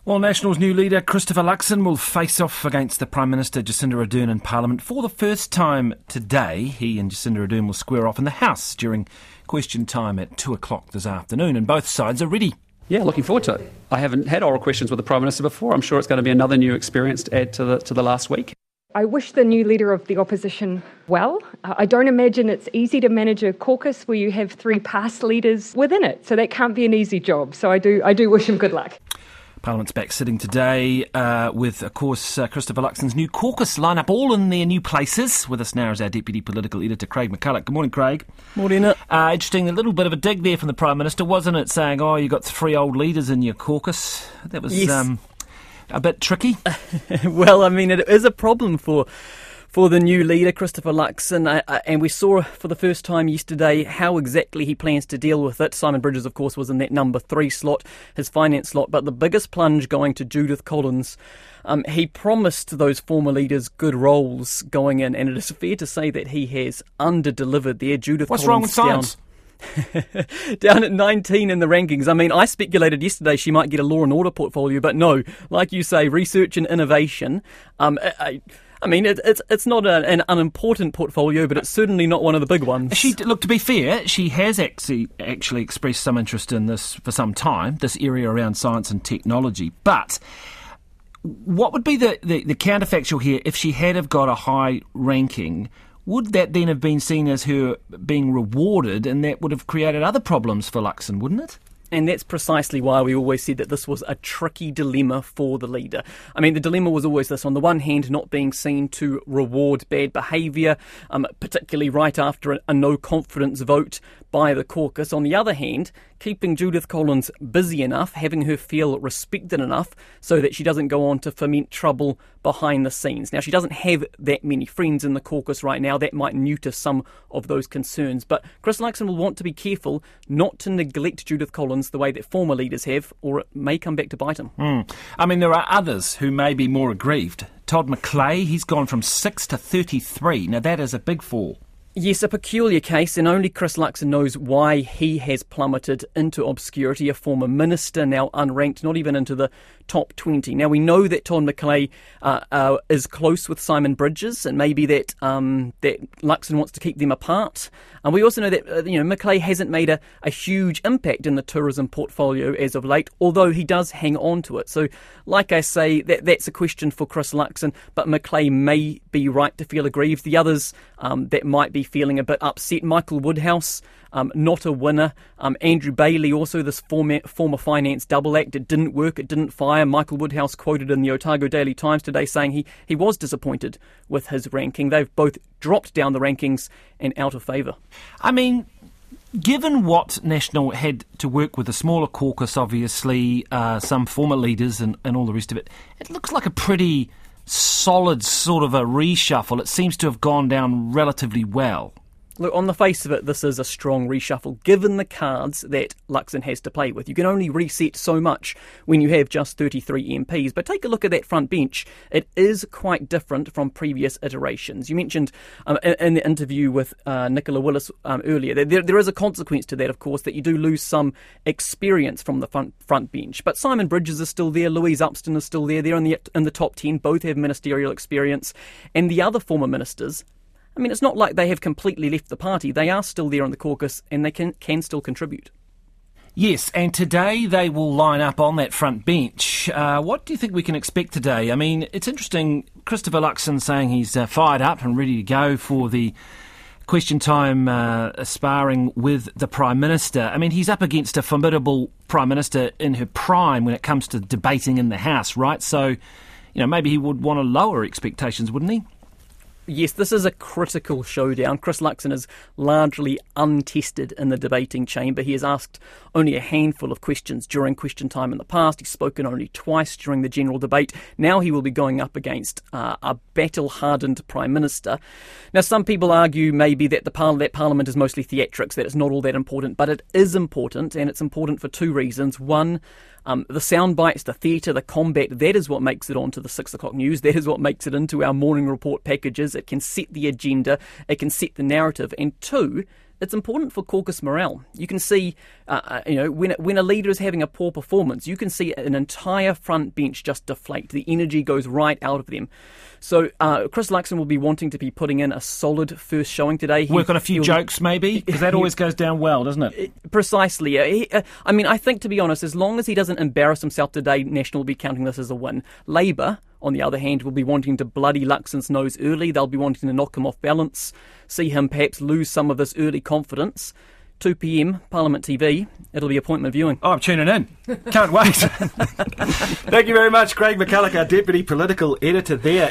Well, National's new leader, Christopher Luxon, will face off against the Prime Minister, Jacinda Ardern, in Parliament for the first time today. He and Jacinda Ardern will square off in the House during question time at 2 o'clock this afternoon, and both sides are ready. Yeah, looking forward to it. I haven't had oral questions with the Prime Minister before. I'm sure it's going to be another new experience to add to the last week. I wish the new leader of the opposition well. I don't imagine it's easy to manage a caucus where you have three past leaders within it, so that can't be an easy job. So I do wish him good luck. Parliament's back sitting today with, of course, Christopher Luxon's new caucus lineup, all in their new places. With us now is our Deputy Political Editor, Craig McCulloch. Good morning, Craig. Morning. Interesting, a little bit of a dig there from the Prime Minister, wasn't it, saying, you got three old leaders in your caucus. That was a bit tricky. Well, I mean, it is a problem for the new leader, Christopher Luxon, and we saw for the first time yesterday how exactly he plans to deal with it. Simon Bridges, of course, was in that number 3 slot, his finance slot, but the biggest plunge going to Judith Collins. He promised those former leaders good roles going in, and it is fair to say that he has under-delivered there. Judith What's Collins wrong with science? Down at 19 in the rankings. I mean, I speculated yesterday she might get a law and order portfolio, but no, like you say, research and innovation. I mean, it's not an unimportant portfolio, but it's certainly not one of the big ones. Look, to be fair, she has actually expressed some interest in this for some time, this area around science and technology. But what would be the counterfactual here if she had have got a high ranking? Would that then have been seen as her being rewarded, and that would have created other problems for Luxon, wouldn't it? And that's precisely why we always said that this was a tricky dilemma for the leader. I mean, the dilemma was always this. On the one hand, not being seen to reward bad behaviour, particularly right after a no-confidence vote by the caucus. On the other hand, keeping Judith Collins busy enough, having her feel respected enough so that she doesn't go on to foment trouble behind the scenes. Now, she doesn't have that many friends in the caucus right now. That might neuter some of those concerns. But Chris Luxon will want to be careful not to neglect Judith Collins the way that former leaders have, or it may come back to bite him. I mean, there are others who may be more aggrieved. Todd McClay, he's gone from 6 to 33. Now, that is a big fall. Yes, a peculiar case, and only Chris Luxon knows why he has plummeted into obscurity. A former minister, now unranked, not even into the top 20. Now, we know that Todd McClay is close with Simon Bridges, and maybe that Luxon wants to keep them apart. And we also know that McClay hasn't made a huge impact in the tourism portfolio as of late, although he does hang on to it. So, like I say, that's a question for Chris Luxon, but McClay may be right to feel aggrieved. The others that might be feeling a bit upset, Michael Woodhouse, not a winner. Andrew Bailey, also this former finance double act. It didn't work, it didn't fire. Michael Woodhouse quoted in the Otago Daily Times today saying he was disappointed with his ranking. They've both dropped down the rankings and out of favour. I mean, given what National had to work with, a smaller caucus, obviously, some former leaders and all the rest of it, it looks like a pretty solid sort of a reshuffle. It seems to have gone down relatively well. Look, on the face of it, this is a strong reshuffle, given the cards that Luxon has to play with. You can only reset so much when you have just 33 MPs. But take a look at that front bench. It is quite different from previous iterations. You mentioned in the interview with Nicola Willis earlier, there is a consequence to that, of course, that you do lose some experience from the front bench. But Simon Bridges is still there, Louise Upston is still there. They're in the top 10. Both have ministerial experience. And the other former ministers, I mean, it's not like they have completely left the party. They are still there in the caucus and they can still contribute. Yes, and today they will line up on that front bench. What do you think we can expect today? I mean, it's interesting, Christopher Luxon saying he's fired up and ready to go for the question time sparring with the Prime Minister. I mean, he's up against a formidable Prime Minister in her prime when it comes to debating in the House, right? So, maybe he would want to lower expectations, wouldn't he? Yes, this is a critical showdown. Chris Luxon is largely untested in the debating chamber. He has asked only a handful of questions during question time in the past. He's spoken only twice during the general debate. Now he will be going up against a battle-hardened Prime Minister. Now, some people argue maybe that that Parliament is mostly theatrics, that it's not all that important, but it is important, and it's important for two reasons. One, the sound bites, the theatre, the combat, that is what makes it onto the 6 o'clock news. That is what makes it into our morning report packages. It can set the agenda. It can set the narrative. And two, it's important for caucus morale. You can see, when a leader is having a poor performance, you can see an entire front bench just deflate. The energy goes right out of them. So Chris Luxon will be wanting to be putting in a solid first showing today. Work on a few jokes, maybe, because that always goes down well, doesn't it? Precisely. I think, to be honest, as long as he doesn't embarrass himself today, National will be counting this as a win. Labour, on the other hand, will be wanting to bloody Luxon's nose early. They'll be wanting to knock him off balance, see him perhaps lose some of this early confidence. 2 p.m, Parliament TV. It'll be appointment viewing. Oh, I'm tuning in. Can't wait. Thank you very much, Craig McCulloch, our Deputy Political Editor there.